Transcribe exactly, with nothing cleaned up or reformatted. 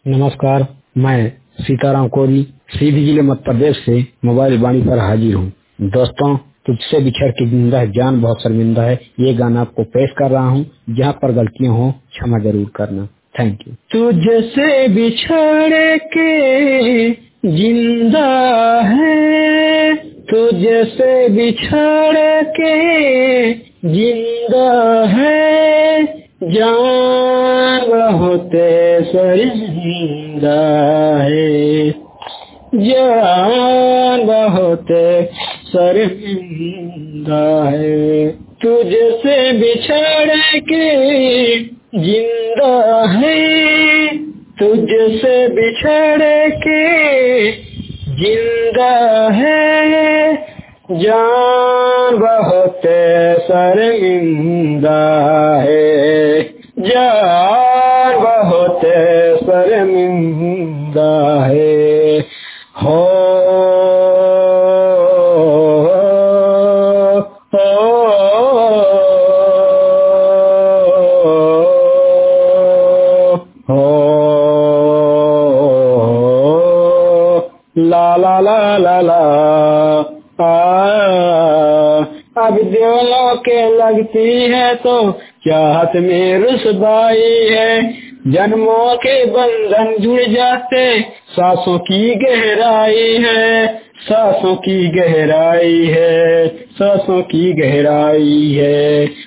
नमस्कार, मैं सीताराम कोरी सीधी जिले मध्य प्रदेश से मोबाइल वाणी पर हाजिर हूँ। दोस्तों, तुझसे बिछड़ के जिंदा है जान बहुत शर्मिंदा है, ये गाना आपको पेश कर रहा हूँ। जहाँ पर गलतियाँ हो क्षमा जरूर करना। Thank you. तुझसे बिछड़ के जिंदा है, तुझसे बिछड़ के जिंदा है, जान बहुत शर्मिंदा है, जान बहुत शर्मिंदा है। तुझसे बिछड़ के जिंदा है, तुझसे बिछड़ के जिंदा है, जान बहुत शर्मिंदा है, जान बहुत शर्मिंदा है। हो ला ला ला ला ला अब दिलों के लगती है तो चाहत में रुसवाई है, जन्मों के बंधन जुड़ जाते सांसों की गहराई है, सांसों की गहराई है, सांसों की गहराई है।